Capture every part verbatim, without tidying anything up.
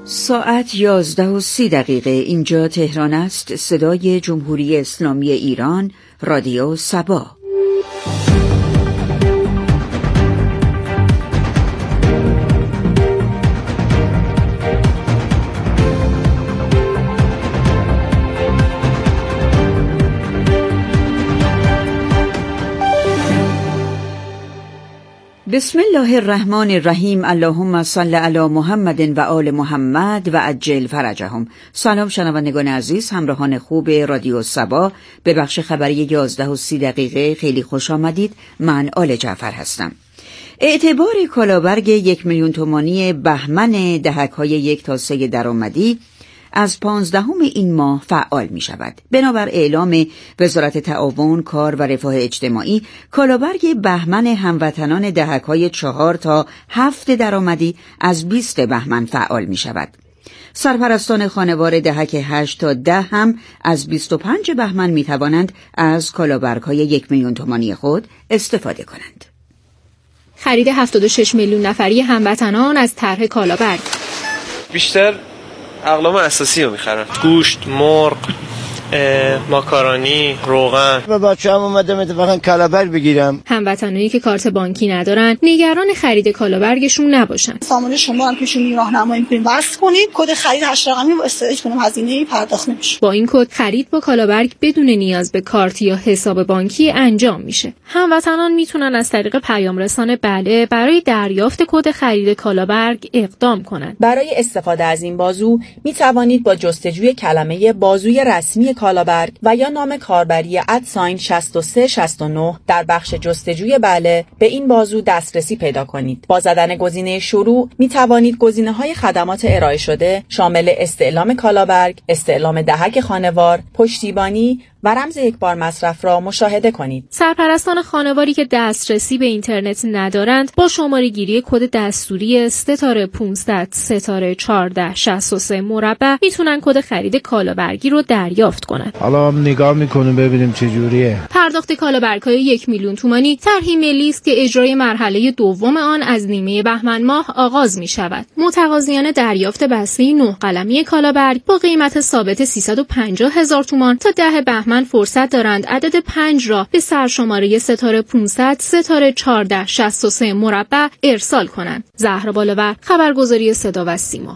ساعت یازده و سی دقیقه. اینجا تهران است. صدای جمهوری اسلامی ایران، رادیو سبا. بسم الله الرحمن الرحیم. اللهم صل علی محمد و آل محمد و عجل فرجهم. سلام شنوندگان عزیز، همراهان خوب رادیو سبا. به بخش خبری یازده و سی دقیقه خیلی خوش آمدید. من آل جعفر هستم. اعتبار کالابرگ یک میلیون تومانی بهمن دهک‌های یک تا سه درآمدی از پانزدهم این ماه فعال می شود. بنابر اعلام وزارت تعاون، کار و رفاه اجتماعی، کالابرگ بهمن هموطنان دهک‌های چهار تا هفت درآمدی از بیست بهمن فعال می شود. سرپرستان خانوار دهک هشت تا ده هم از بیست و پنج بهمن می توانند از کالابرگ‌های یک میلیون تومانی خود استفاده کنند. خرید هفتاد و شش میلیون نفری هموطنان از طرح کالابرگ. بیشتر اقلام اساسی رو میخرن: گوشت، مرغ، ماکارونی، روغن. و بچه‌ام اومدم اتفاقا کالابرگ بگیرم. هموطنانی که کارت بانکی ندارن نگران خرید کالابرگشون نباشن. سامان شما هم پیشون راهنمایی می‌کنیم، وصل کنید کد خرید هشت رقمی و استفاده کنیم، هزینه‌ای پرداخت نمیشه. با این کد خرید با کالابرگ بدون نیاز به کارت یا حساب بانکی انجام میشه. هموطنان میتونن از طریق پیام رسان بله برای دریافت کد خرید کالابرگ اقدام کنند. برای استفاده از این بازو میتوانید با جستجوی کلمه بازوی رسمی کالابرگ و یا نام کاربری ادساین شصت و سه شصت و نه در بخش جستجوی بله به این بازو دسترسی پیدا کنید. با زدن گزینه شروع می توانید گزینه‌های خدمات ارائه شده شامل استعلام کالابرگ، استعلام دهک خانوار، پشتیبانی و رمز یک بار مصرف را مشاهده کنید. سرپرستان خانواری که دسترسی به اینترنت ندارند با شماره گیری کد دستوری ستاره پانصد ستاره چهارده شصت و سه مربع میتونن کد خرید کالابرگی رو دریافت کنند. حالا هم نگاه میکنیم ببینیم چه جوریه. پرداخت کالابرگ‌های یک میلیون تومانی طرحی ملی است که اجرای مرحله دوم آن از نیمه بهمن ماه آغاز می شود. متقاضیان دریافت بسته نه قلمی کالابرگ با قیمت ثابت سیصد و پنجاه هزار تومان تا ده بهمن من فرصت دارند عدد پنج را به سرشماره ستاره پانصد ستاره چهارده شصت و سه مربع ارسال کنند. زهرا بالور، خبرگزاری صدا و سیما.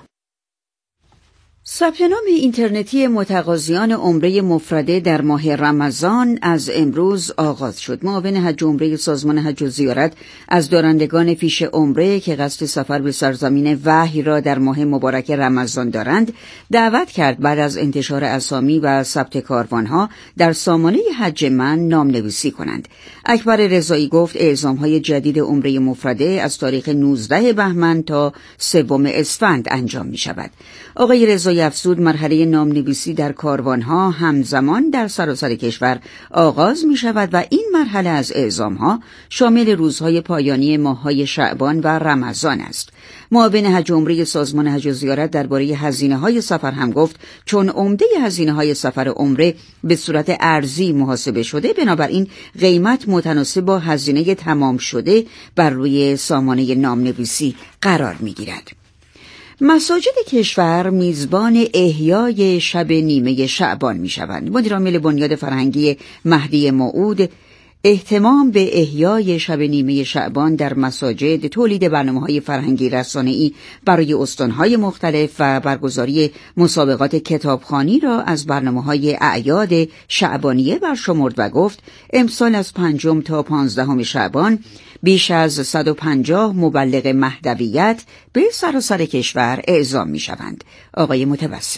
ثبت نام اینترنتی متقاضیان عمره مفرده در ماه رمضان از امروز آغاز شد. معاون حج عمره سازمان حج و زیارت از دارندگان فیش عمره که قصد سفر به سرزمین وحی را در ماه مبارک رمضان دارند دعوت کرد بعد از انتشار اسامی و ثبت کاروانها در سامانه حج من نام‌نویسی کنند. اکبر رضایی گفت اعزام‌های جدید عمره مفرده از تاریخ نوزده بهمن تا سوم اسفند انجام می‌شود. آقای رضایی افزود مرحله نام‌نویسی در کاروانها همزمان در سراسر کشور آغاز می شود و این مرحله از اعزامها شامل روزهای پایانی ماه‌های شعبان و رمضان است. معاون حج عمره سازمان حج و زیارت درباره هزینه‌های سفر هم گفت چون عمده هزینه‌های سفر عمره به صورت ارزی محاسبه شده، بنابراین قیمت متناسب با هزینه تمام شده بر روی سامانه نام‌نویسی قرار می‌گیرد. مساجد کشور میزبان احیای شب نیمه شعبان می شوند. مدیر عامل بنیاد فرهنگی مهدی موعود اهتمام به احیای شب نیمه شعبان در مساجد، تولید برنامه‌های فرهنگی رسانه‌ای برای استان‌های مختلف و برگزاری مسابقات کتابخوانی را از برنامه‌های اعیاد شعبانیه برشمرد و گفت امسال از پنجم تا پانزدهم شعبان بیش از صد و پنجاه مبلغ مهدویت به سراسر کشور اعزام می‌شوند. آقای متوسل: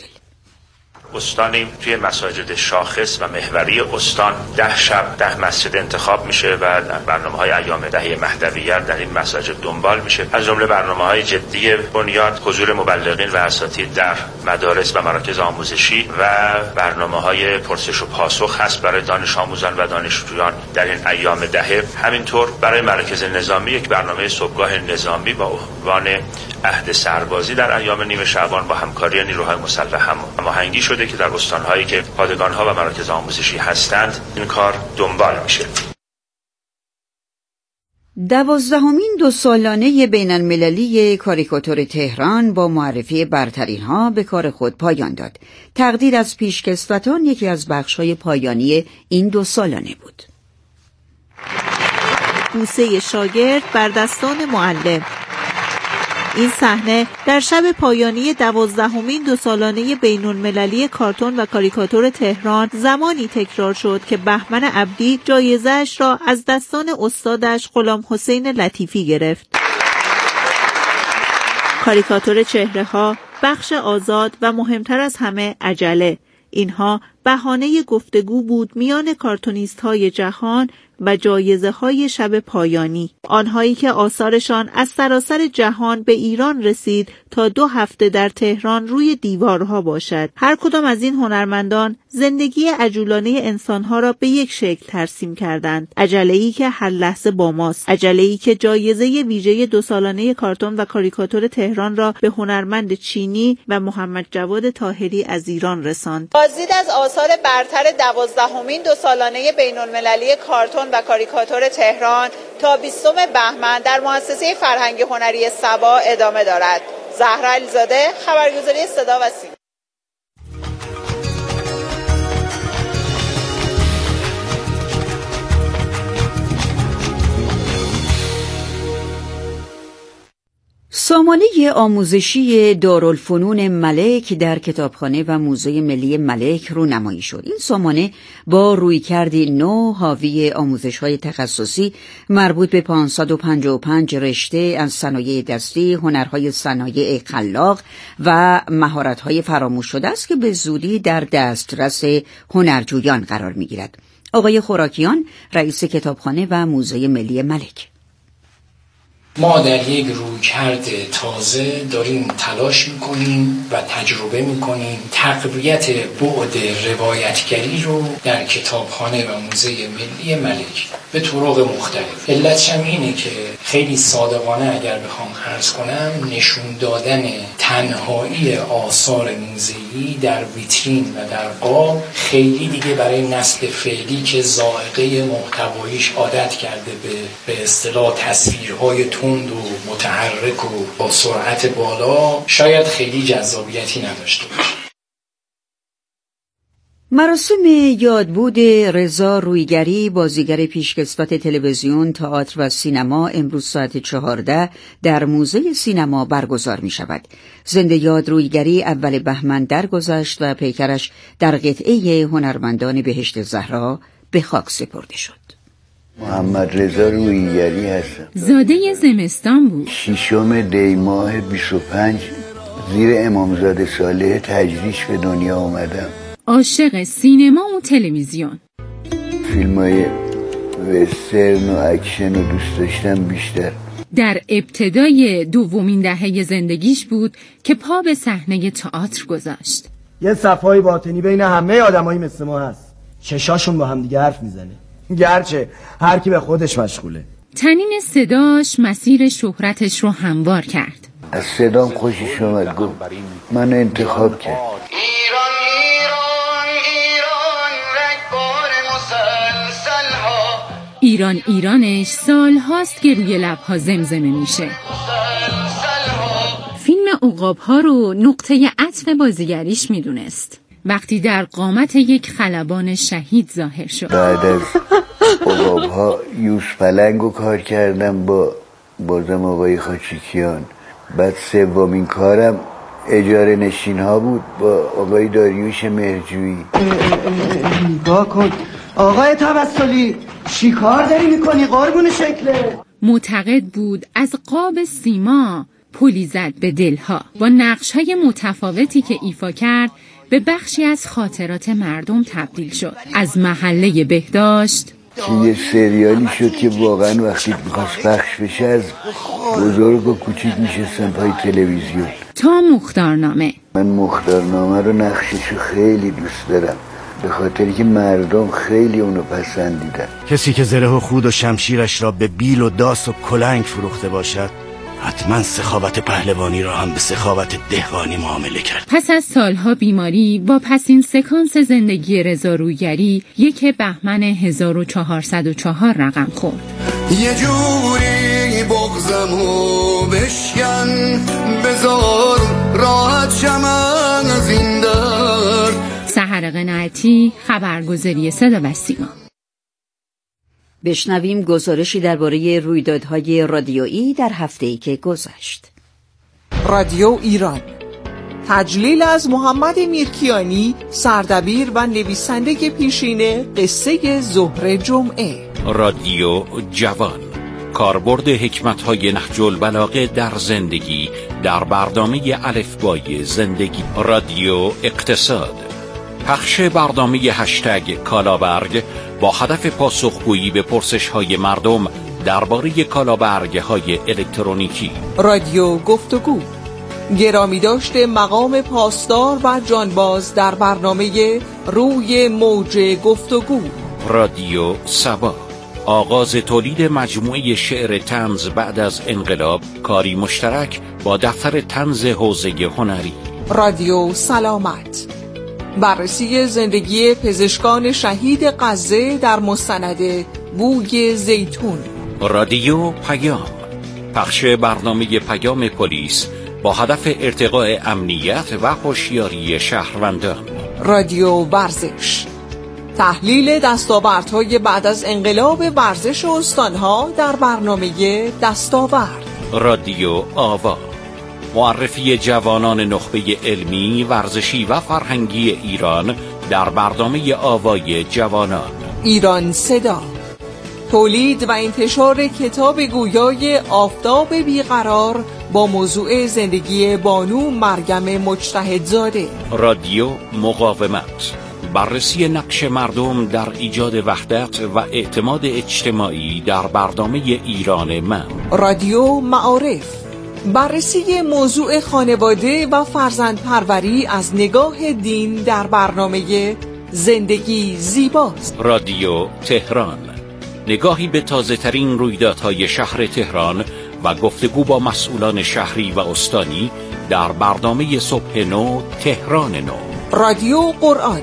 استانیم توی مساجد شاخص و محوری استان ده شب ده مسجد انتخاب میشه و برنامه‌های ایام دهه مهدویت در این مساجد دنبال میشه. از جمله برنامه‌های جدی بنیاد حضور مبلغین و اساتید در مدارس و مراکز آموزشی و برنامه‌های پرسش و پاسخ هست برای دانش آموزان و دانشجویان در این ایام دهه. همینطور برای مراکز نظامی یک برنامه صبحگاه نظامی با عنوان عهد سربازی در ایام نیمه شعبان با همکاری نیروهای مسلح هماهنگی شده که در استان‌هایی که پادگان‌ها و مراکز آموزشی هستند این کار دنبال میشه. دوازدهمین دو سالانه بین المللی کاریکاتور تهران با معرفی برترین ها به کار خود پایان داد. تقدیر از پیشکسوتان یکی از بخش‌های پایانی این دو سالانه بود. بوسه شاگرد بر دستان معلم. این صحنه در شب پایانی دوازدهمین دو سالانه بین المللی کارتون و کاریکاتور تهران زمانی تکرار شد که بهمن عبدی جایزه‌اش را از دستان استادش غلام حسین لطیفی گرفت. کاریکاتور چهره‌ها، بخش آزاد و مهمتر از همه عجله. اینها بهانه گفتگو بود میان کارتونیست‌های جهان و جایزه‌های شب پایانی، آنهایی که آثارشان از سراسر جهان به ایران رسید تا دو هفته در تهران روی دیوارها باشد. هر کدام از این هنرمندان زندگی عجولانه انسانها را به یک شکل ترسیم کردند. عجله‌ای که هر لحظه با ماست، عجله‌ای که جایزه ویژه دو سالانه کارتون و کاریکاتور تهران را به هنرمند چینی و محمد جواد طاهری از ایران رساند. بازدید از آثار برتر دوازدهمین دو سالانه بین المللی کارتون و کاریکاتور تهران تا بیستم بهمن در مؤسسه فرهنگی هنری سبا ادامه دارد. زهرا علیزاده، خبرگزاری صدا و سیما. سامانه آموزشی دارالفنون ملک در کتابخانه و موزه ملی ملک رونمایی شد. این سامانه با رویکردی نو حاوی آموزش‌های تخصصی مربوط به پانصد و پنجاه و پنج رشته از صنایع دستی، هنرهای صنایع خلاق و مهارت‌های فراموش شده است که به زودی در دسترس هنرجویان قرار می‌گیرد. آقای خوراکیان، رئیس کتابخانه و موزه ملی ملک: ما در یک رویکرد تازه داریم تلاش میکنیم و تجربه میکنیم تقویت بعد روایتگری رو در کتابخانه و موزه ملی ملک به طرق مختلف. علتش هم اینه که خیلی صادقانه اگر بخوام عرض کنم، نشون دادن تنهایی آثار موزه‌ای در ویترین و در قاب خیلی دیگه برای نسل فعلی که ذائقه محتواییش عادت کرده به به اصطلاح تصویرهای تند و متحرک و با سرعت بالا شاید خیلی جذابیتی نداشته باشه. مراسم یادبود رضا رویگری، بازیگر پیشکسوت تلویزیون، تئاتر و سینما، امروز ساعت چهارده در موزه سینما برگزار می شود. زنده یاد رویگری اول بهمن درگذشت و پیکرش در قطعه هنرمندان بهشت زهرا به خاک سپرده شد. محمد رضا رویگری هستم. زاده زمستان بود. ششم دی ماه بیست و پنج زیر امامزاده صالح تجریش به دنیا آمدم. عاشق سینما و تلویزیون. فیلمای وسترن و اکشن رو دوست داشتم بیشتر. در ابتدای دومین دهه زندگیش بود که پا به صحنه تئاتر گذاشت. یه صفای باطنی بین همه آدمایی مثل ما هست. چشاشون با هم دیگه حرف میزنه. گرچه هر کی به خودش مشغوله. تنین صداش مسیر شهرتش رو هموار کرد. از صدام خوشش اومد، گفت من انتخاب کرد. ایران ایران ایران رگبار مسلسل‌ها. ایران ایرانش سال هاست که روی لبها زمزمه میشه. فیلم عقاب ها رو نقطه عطف بازیگریش میدونست. وقتی در قامت یک خلبان شهید ظاهر شد. بعد از عقاب ها یوز پلنگو کار کردم با بازم آقای خاچیکیان. بعد سومین کارم اجاره نشین ها بود با آقای داریوش مهرجویی. نگاه کن آقای توسلی، چی کار داری میکنی قربون شکله؟ معتقد بود از قاب سیما پلی زد به دلها. با نقش‌های متفاوتی که ایفا کرد به بخشی از خاطرات مردم تبدیل شد. از محله بهداشت که یه سریالی شد که واقعا وقتی میخواست پخش بشه از بزرگ و کوچیک میشستن پای تلویزیون، تا مختارنامه. من مختارنامه رو نقششو خیلی دوست دارم به خاطری که مردم خیلی اونو پسندیدن. کسی که زره و خود و شمشیرش را به بیل و داس و کلنگ فروخته باشد حتما سخاوت پهلوانی را هم به سخاوت دهقانی معامله کرد. پس از سالها بیماری با پسین سکانس زندگی رضا رویگری یک بهمن هزار و چهارصد و چهار رقم خورد. یه جوری بغزمو بشکن بذار راحت شم از این در. سحر قناعتی، خبرگزاری صدا و سیما. بشنویم گزارشی درباره رویدادهای رادیویی در هفته‌ای که گذشت. رادیو ایران، تجلیل از محمد میرکیانی، سردبیر و نویسنده پیشین قصه ظهر جمعه. رادیو جوان، کاربرد حکمت‌های نهج البلاغه در زندگی در برنامه الفبای زندگی. رادیو اقتصاد، پخش برنامه هشتگ کالابرگ با هدف پاسخگویی به پرسش‌های مردم درباره کالابرگ‌های الکترونیکی. رادیو گفتگو، گرامی داشته مقام پاسدار و جانباز در برنامه روی موج گفتگو. رادیو صبا، آغاز تولید مجموعه شعر طنز بعد از انقلاب، کاری مشترک با دفتر طنز حوزه هنری. رادیو سلامت، بررسی زندگی پزشکان شهید غزه در مستند بوی زیتون. رادیو پیام، پخش برنامه پیام پلیس با هدف ارتقاء امنیت و هوشیاری شهروندان. رادیو ورزش، تحلیل دستاوردهای بعد از انقلاب ورزش استانها در برنامه دستاورد. رادیو آوا، معرفی جوانان نخبه علمی، ورزشی و فرهنگی ایران در برنامه آوای جوانان. ایران صدا، تولید و انتشار کتاب گویای آفتاب بیقرار با موضوع زندگی بانو مریم مجتهدزاده. رادیو مقاومت، بررسی نقش مردم در ایجاد وحدت و اعتماد اجتماعی در برنامه ایران من. رادیو معارف، بررسی موضوع خانواده و فرزندپروری از نگاه دین در برنامه زندگی زیباست. رادیو تهران، نگاهی به تازه ترین رویدادهای شهر تهران و گفتگو با مسئولان شهری و استانی در برنامه صبح نو تهران نو. رادیو قرآن،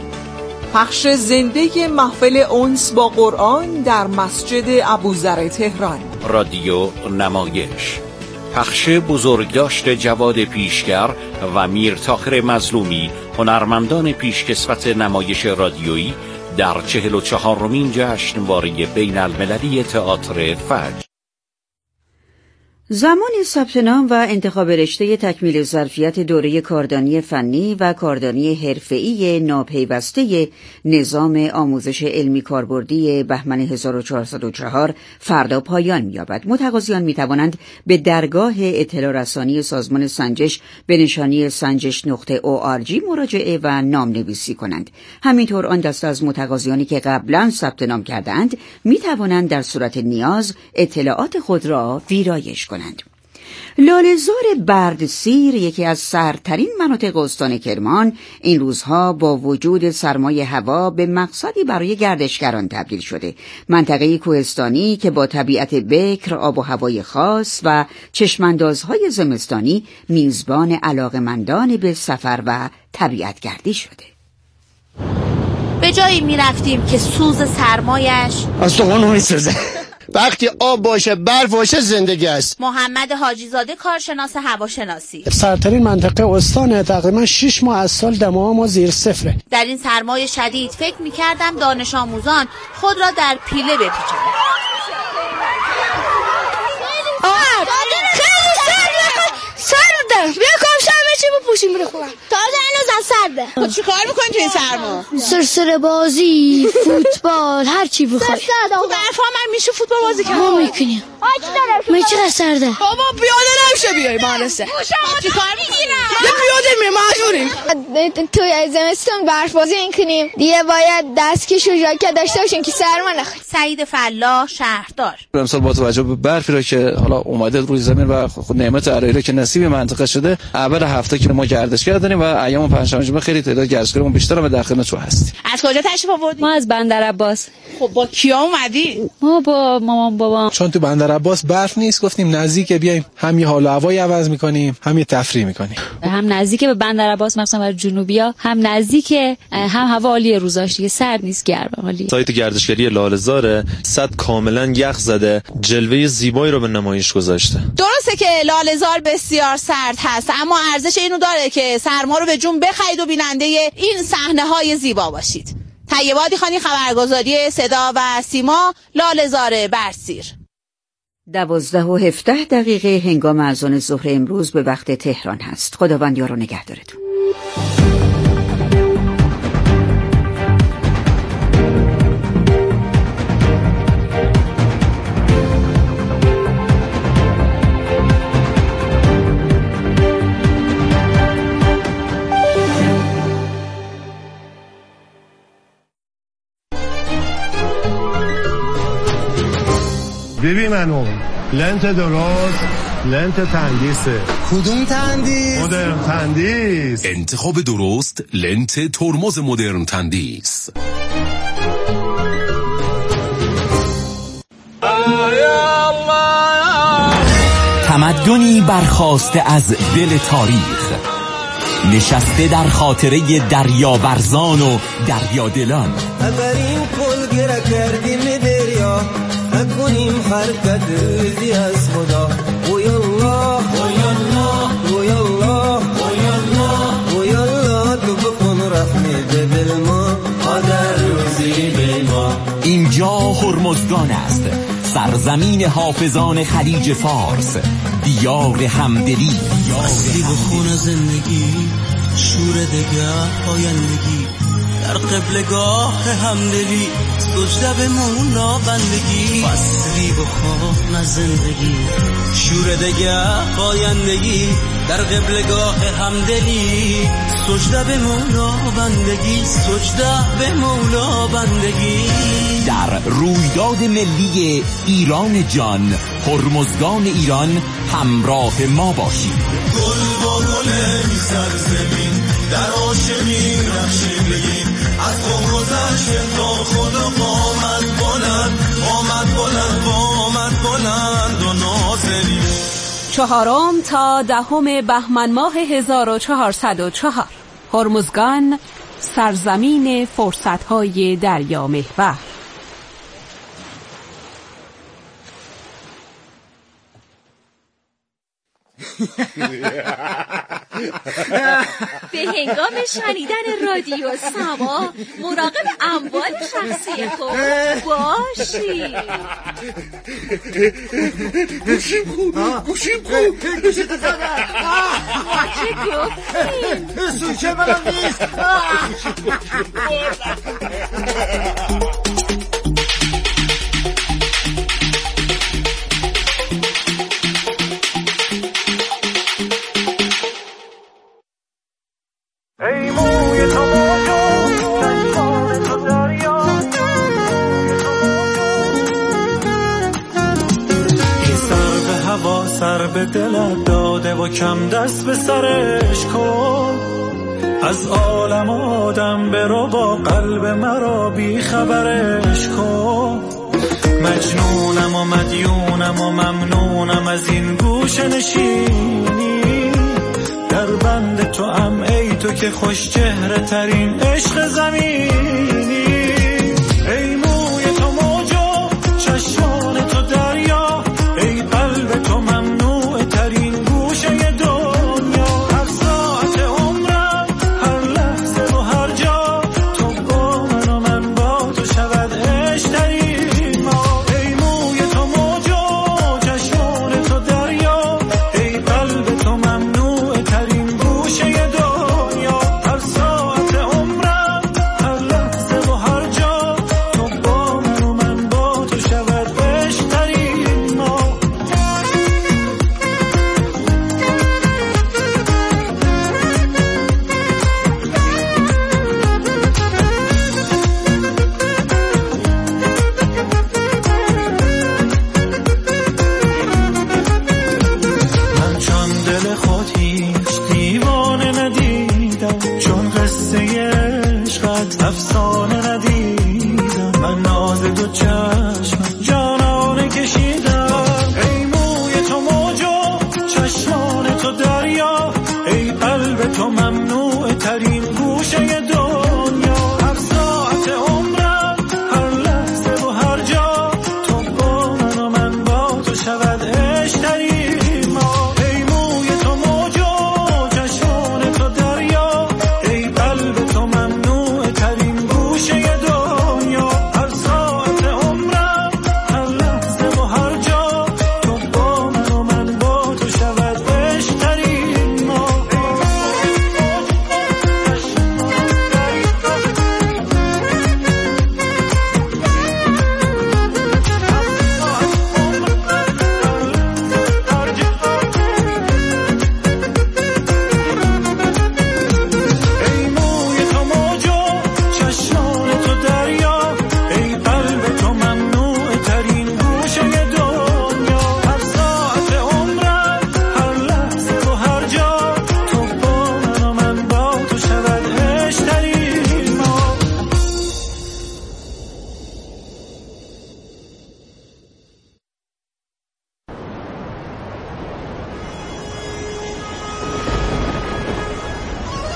پخش زنده محفل انس با قرآن در مسجد ابوذر تهران. رادیو نمایش، پخش بزرگداشت جواد پیشگر و میر طاهر مظلومی، هنرمندان پیشکسوت نمایش رادیویی در چهل و چهارمین جشنواره بین المللی تئاتر فجر. زمان ثبت نام و انتخاب رشته تکمیل ظرفیت دوره کاردانی فنی و کاردانی حرفه‌ای ناپیوسته نظام آموزش علمی کاربردی بهمن هزار و چهارصد و چهار فردا پایان می‌یابد. متقاضیان می‌توانند به درگاه اطلاع رسانی سازمان سنجش به نشانی سنجش نقطه او آر جی مراجعه و نامنویسی کنند. همینطور آن دسته از متقاضیانی که قبلا ثبت نام کرده‌اند می‌توانند در صورت نیاز اطلاعات خود را ویرایش کنند. لاله‌زار بردسیر، یکی از سردترین مناطق استان کرمان، این روزها با وجود سرمای هوا به مقصدی برای گردشگران تبدیل شده. منطقه‌ای کوهستانی که با طبیعت بکر، آب و هوای خاص و چشماندازهای زمستانی میزبان علاقه‌مندان به سفر و طبیعت گردی شده. به جایی میرفتیم که سوز سرمایش از تو قانون میسوزه. وقتی آب باشه، برف باشه، زندگی است. محمد حاجی زاده، کارشناس هواشناسی. سرترین منطقه استانه، تقریبا شش ماه از سال دما ما زیر صفره. در این سرمای شدید فکر می‌کردم دانش آموزان خود را در پیله بپیچند. آه خیلی سرده سرده بیا کام شرمه چی بپوشیم بخورم تازه اینو زن سرده. خود چی کار میکنی تو این سرما؟ سرسره بازی، فوتبال، هر چی بخوای. برفا من میشه فوتبال بازی کنم؟ ما میکنیم. من چقدر سرده؟ بابا پیاده نمیشه بیای مدرسه. چی کار میگیرم؟ یه پیاده میرم مجبوریم. توی زمستون برف بازی میکنیم. دیگه باید دستکش و ژاکت داشته باشیم که سرما نخوریم. سعید فلاح، شهردار. امسال با توجه به برفی را که حالا اومده روی زمین و خود نعمت الهی که نصیب منطقه شده، اول هفته که ما گردشگر داریم و ایام پنجشنبه جمعه خیلی تعداد گردشگرمون بیشتره و در خدمتتون هستیم. از کجا تشریف آوردید؟ ما از بندر عباس. خب با کیا اومدی؟ ما با مامان بابام. چون تو بندر عباس برف نیست، گفتیم نزدیک بیایم هم یه حال و هوایی عوض میکنیم هم یه تفریح میکنیم. هم نزدیک به بندر عباس مثلا برای جنوبیا، هم نزدیک، هم هوا عالیه روزاش دیگه، سرد نیست، گرمه، عالیه. سایت گردشگری لاله‌زار صد کاملا یخ زده، جلوه زیبایی رو به نمایش گذاشته. درسته که لاله‌زار بسیار سرد هست، اما ارزش اینو داره که سرما رو به جون بخرید و بیننده این صحنه‌های زیبا باشید. طیبه خانی، خبرگزاری صدا و سیما، لاله‌زار برسیر. دوازده و هفده دقیقه هنگام اذان ظهر امروز به وقت تهران هست. خداوند یار و نگهدارتون. ببین منو لنت درست، لنت تندیسه. کدوم تندیس؟ مدرن تندیس. انتخاب درست، لنت ترمز مدرن تندیس. تمدنی برخاسته از دل تاریخ، نشسته در خاطره دریابرزان و دریادلان. اولین پل گره کردیم دریا، نکنیم حرکت ریزی از خدا. وی الله وی الله وی الله وی الله وی الله، تو بکن رحمی به دل ما، قدر روزی به ما. اینجا هرمزگان است، سرزمین حافظان خلیج فارس، دیار همدلی، مستی و خون زندگی، شور دگه آیندگی، در قبلگاه همدلی، سجده به مولا بندگی. مستی و خون زندگی، شور دگه آیندگی، در قبلگاه همدلی، سجده به مولا بندگی، سجده به مولا بندگی. در رویداد ملی ایران جان، هرمزگان ایران، همراه ما باشید. گل با گل سرزمین، در عاشقی نقشی بگیم، از خود گذشت تا خود قامت بلند، قامت بلند، قامت بلند و نازنین. چهارم تا دهم بهمن ماه هزار و چهارصد و چهار، هرمزگان، سرزمین فرصت‌های دریا محور. به هنگام شنیدن رادیو سما مراقب اموال شخصی خود باشید. گوشیم خوب، گوشیم خوب، گوشت زدن. ما چه گفتیم؟ سوچه منم نیست. ای موی تو موجود، چشمان تو دریا، که سر به هوا سر به دلت داده و کم دست به سرش کن. از عالم آدم برو با قلب مرا بی خبرش کن. مجنونم و مدیونم و ممنونم از این گوشه نشینی، در بند تو ام ای تو که خوش چهره ترین عشق زمینی. ای موی تو موجو، چشمان تو دریا، ای قلب تو ممنوع ترین گوشه دنیا. هر ساعت عمرم، هر لحظه و هر جا، تو با من و من با تو شود عشق ترین ما. ای موی تو موجو، چشمان تو دریا، ای قلب تو ممنوع ترین گوشه دنیا. هر ساعت عمرم، هر لحظه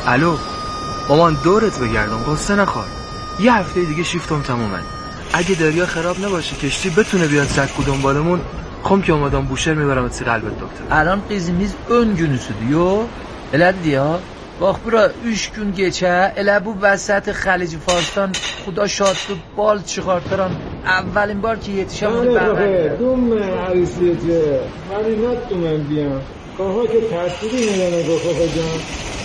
الو مامان، دورت بگردم، قصه نخور. یه هفته دیگه شیفتم تمومه. اگه دریا خراب نباشه کشتی بتونه بیاد سکو دنبالمون، خم که اومدم بوشهر میبرم سی قلبت دکتر. الان qizimiz ön günüsüdür yo. Elədir ya. Bax bura üç gün geçə, elə bu vəsət Xəlic Farsdan xuda şadlı bal çıxartıram. Əvvəlin bar ki yetişəm bunu bəğədir. دوم عروسیته ولی نتونم بیام. کاها که تأثیری نداره گفته جان.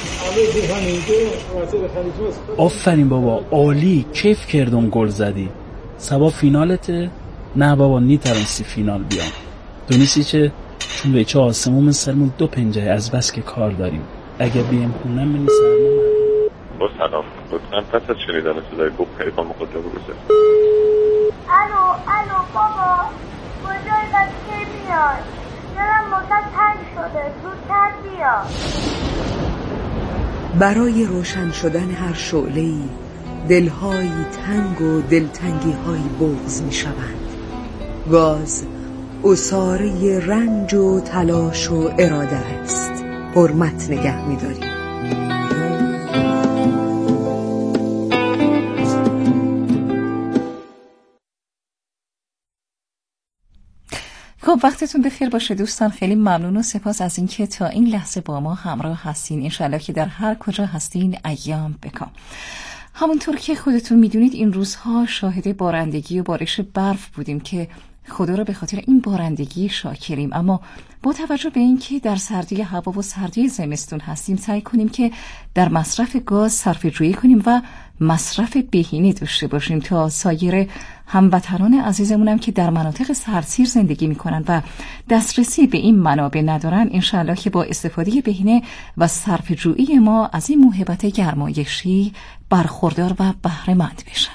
آفرین بابا، عالی، کیف کردم گل زدی. سبا فینالته؟ نه بابا نیترانسی فینال بیام. دونیسی چه؟ چون به چه آسمون سرمون دو پنجه از بس که کار داریم. اگه بیم خونم منی سرمون با سلام، لطفاً پس از شنیدن صدای بوق پیغام خود رو بگذار. الو الو بابا، کجای و کی میاد؟ دلم واسه تنگ شده، زودتر بیا. برای روشن شدن هر شعله‌ای دل‌هایی تنگ و دلتنگی‌هایی بغض می‌شوند. گاز عصاره رنج و تلاش و اراده است. حرمت نگه می‌داریم. خب وقتتون بخیر باشه دوستان، خیلی ممنون و سپاس از اینکه تا این لحظه با ما همراه هستین. انشالله که در هر کجا هستین ایام بکام. همونطور که خودتون میدونید این روزها شاهد بارندگی و بارش برف بودیم که خدا را به خاطر این بارندگی شاکریم، اما با توجه به اینکه در سردی هوا و سردی زمستون هستیم سعی کنیم که در مصرف گاز صرفه‌جویی کنیم و مصرف بهینه داشته باشیم تا سایر هموطنان عزیزمونم که در مناطق سردسیر زندگی میکنن و دسترسی به این منابع ندارن انشاءالله که با استفاده بهینه و صرفه‌جویی ما از این موهبت گرمایشی برخوردار و بهره مند بشن.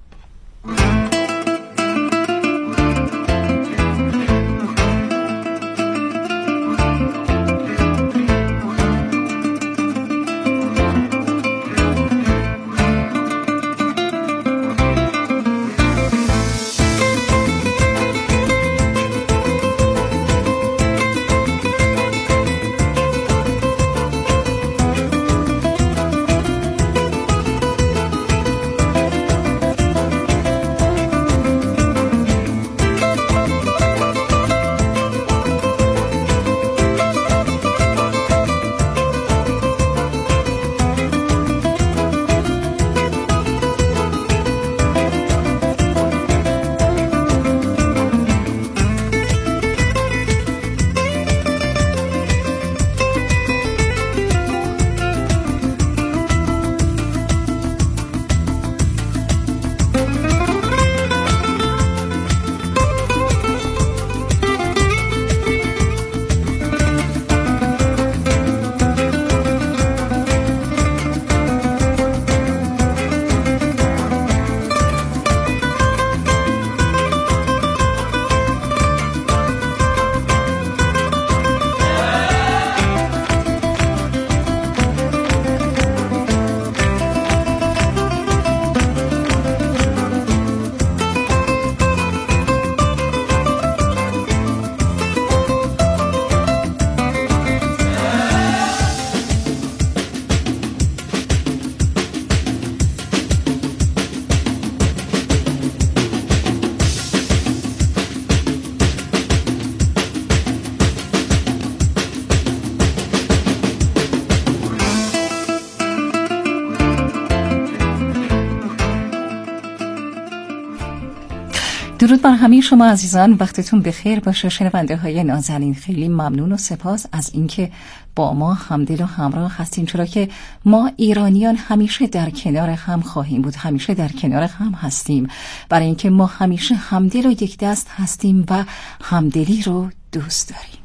درود بر همه شما عزیزان، وقتتون بخیر باشه. شنونده های نازنین خیلی ممنون و سپاس از اینکه با ما همدل و همراه هستین، چرا که ما ایرانیان همیشه در کنار هم خواهیم بود، همیشه در کنار هم هستیم، برای اینکه ما همیشه همدل و یک دست هستیم و همدلی رو دوست داریم.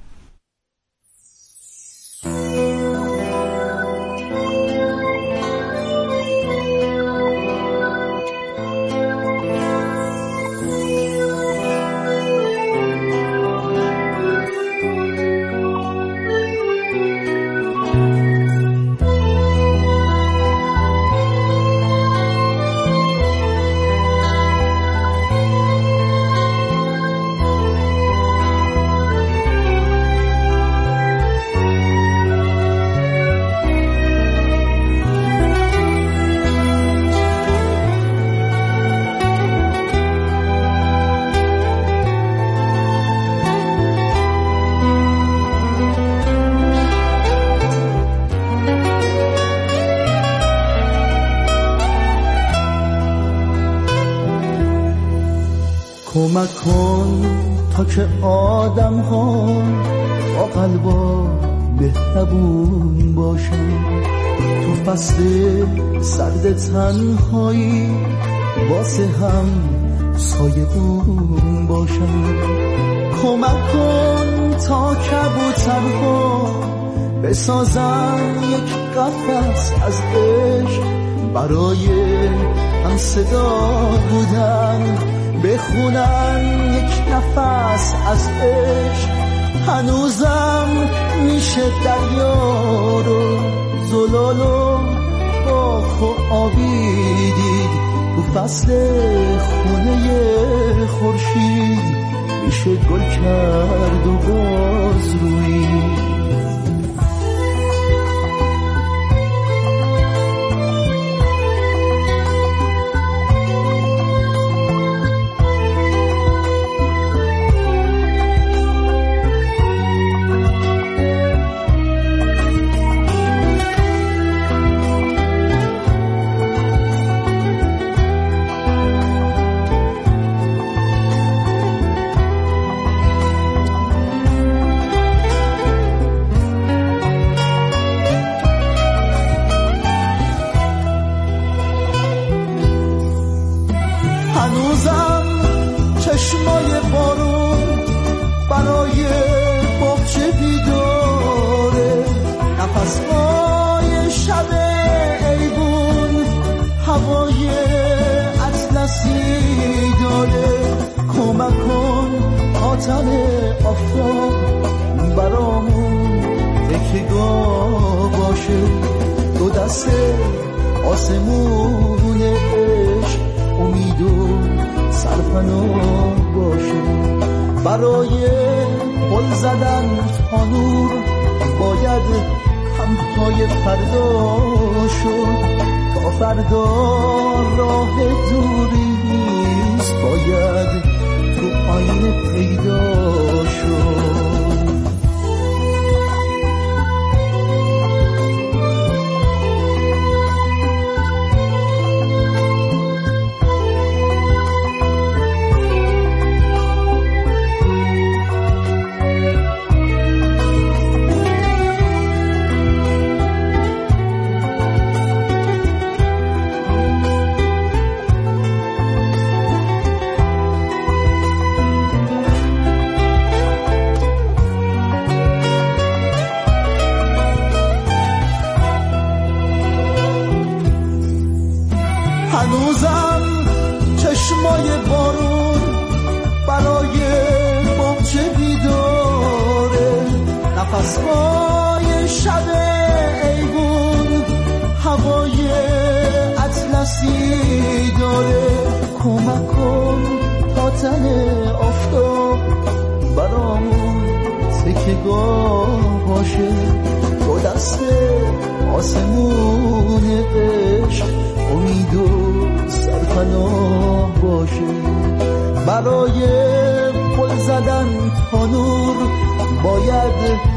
کمک کن تا که آدم ها با قلبا مهربون باشن، تو فصل سرد تنهایی واسه هم سایه‌بون باشن. کمک کن تا کبوترها بسازن یک قفس از عشق، برای هم صدا بودن بخونن یک نفس از عشق. هنوزم میشه دریا رو زلال و باخ و آبی دید، تو فصل خونه خورشید میشه گل کرد و باز روید. هنوزم چشمای بارون برای باغچه بیداره، نفسهای شب ایبون هوای اطلسی داره. کمک کن آتن آفتاب برامون تکیه‌گاه باشه، دو دست آسمون عشق امید و سرپناه باشه. برای پل زدن تا نور باید همپای فردا شد، تا فردا راه دوری نیست باید تو آینه پیدا شد. هنوزم چشمای بارون برای باغچه بیداره، نفسهای شب ایبون هوای اطلسی داره. کمک کن تا تن آفتاب برامون تکیه‌گاه باشه، با دست آسمون عشق امید و سرپناه باشه. برای پل زدن تا نور باید